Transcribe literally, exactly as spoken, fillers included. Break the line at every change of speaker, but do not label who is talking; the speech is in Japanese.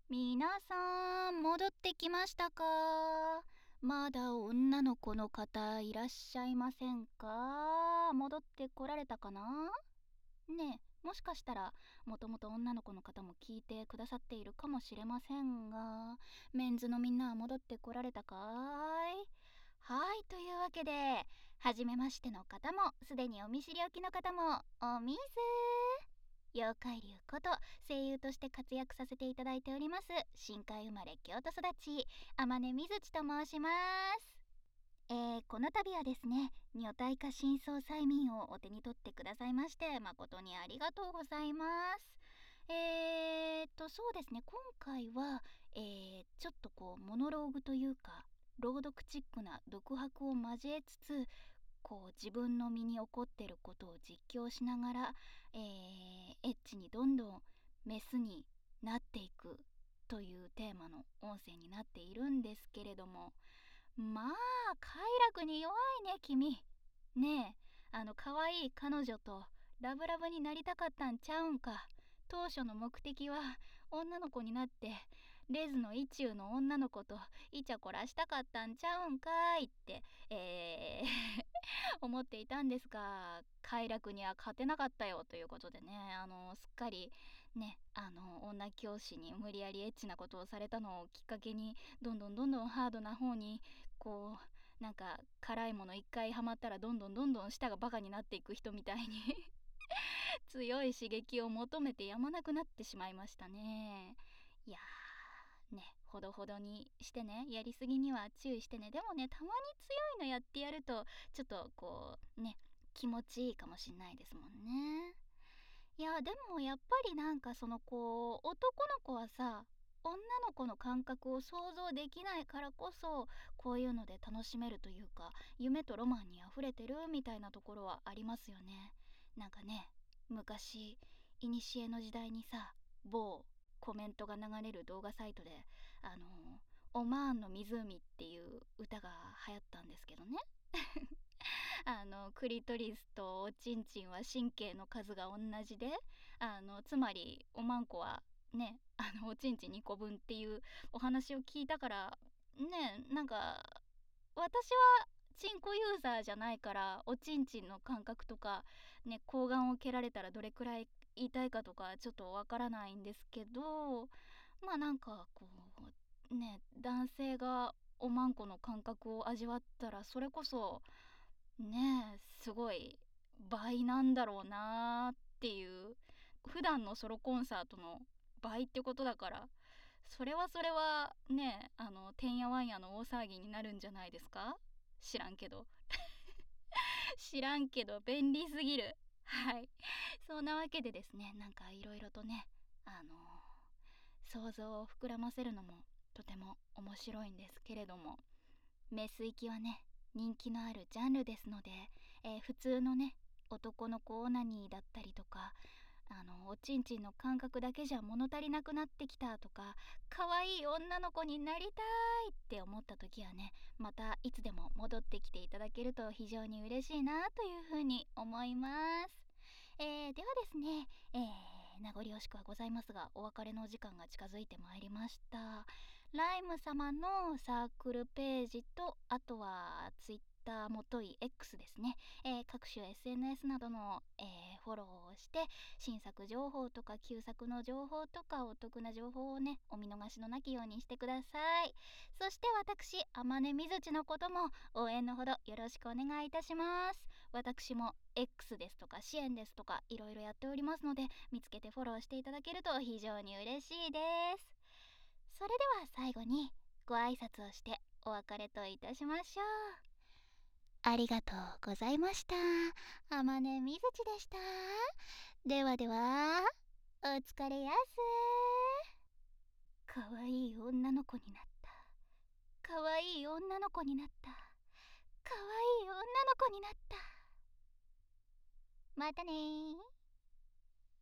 みなさん、戻ってきましたか？まだ女の子の方いらっしゃいませんか？戻ってこられたかな？ねえ、もしかしたらもともと女の子の方も聞いてくださっているかもしれませんが、メンズのみんなは戻ってこられたかい？はい、というわけで、初めましての方もすでにお見知りおきの方もおみず妖怪流こと声優として活躍させていただいております深海生まれ京都育ち天音みずちと申します。えー、この度はですね、女体化深層催眠をお手に取ってくださいまして誠にありがとうございます。えーとそうですね、今回は、えー、ちょっとこうモノローグというか朗読チックな独白を交えつつ、こう自分の身に起こってることを実況しながら、えー、エッチにどんどんメスになっていくというテーマの音声になっているんですけれども、まあ快楽に弱いね君。ねえ、あの可愛い彼女とラブラブになりたかったんちゃうんか。当初の目的は女の子になってレズの意中の女の子とイチャコラしたかったんちゃうんかいって、えー思っていたんですが、快楽には勝てなかったよということでね、あのすっかりね、あの女教師に無理やりエッチなことをされたのをきっかけに、どんどんどんどんハードな方にこうなんか辛いもの一回ハマったらどんどんどんどん舌がバカになっていく人みたいに強い刺激を求めてやまなくなってしまいましたね。いやーね、ほどほどにしてね、やりすぎには注意してね。でもね、たまに強いのやってやるとちょっとこうね、気持ちいいかもしんないですもんね。いやでもやっぱりなんかそのこう男の子はさ、女の子の感覚を想像できないからこそ、こういうので楽しめるというか、夢とロマンにあふれてるみたいなところはありますよね。なんかね、昔古の時代にさ、某コメントが流れる動画サイトであのオマーンの湖っていう歌が流行ったんですけどねあのクリトリスとおちんちんは神経の数が同じで、あのつまりおまんこはね、あのおちんちんにこぶんっていうお話を聞いたからね、なんか私はチンコユーザーじゃないから、おちんちんの感覚とかね、睾丸を蹴られたらどれくらい痛いかとかちょっとわからないんですけど、まあなんかこうね、男性がおまんこの感覚を味わったら、それこそねえすごい倍なんだろうなっていう、普段のソロコンサートの倍ってことだから、それはそれはね、あのてんやわんやの大騒ぎになるんじゃないですか。知らんけど知らんけど便利すぎる。はい、そんなわけでですね、なんかいろいろとね、あの想像を膨らませるのもとても面白いんですけれども、メス行きはね、人気のあるジャンルですので、えー普通のね、男の子オナニーだったりとか、あのおちんちんの感覚だけじゃ物足りなくなってきたとか、可愛い女の子になりたいって思った時はね、またいつでも戻ってきていただけると非常に嬉しいなというふうに思います。えー、ではですね、えー、名残惜しくはございますが、お別れのお時間が近づいてまいりました。ライム様のサークルページと、あとはツイッターもとい X ですね、えー各種 エスエヌエス などの、えーフォローをして、新作情報とか旧作の情報とかお得な情報をね、お見逃しのなきようにしてください。そして私天音みずちのことも応援のほどよろしくお願いいたします。私も X ですとか支援ですとかいろいろやっておりますので、見つけてフォローしていただけると非常に嬉しいです。それでは最後にご挨拶をしてお別れといたしましょう。ありがとうございました。天音みずちでした。ではでは、お疲れやす。かわいい女の子になった。かわいい女の子になった。かわいい女の子になった。またねー。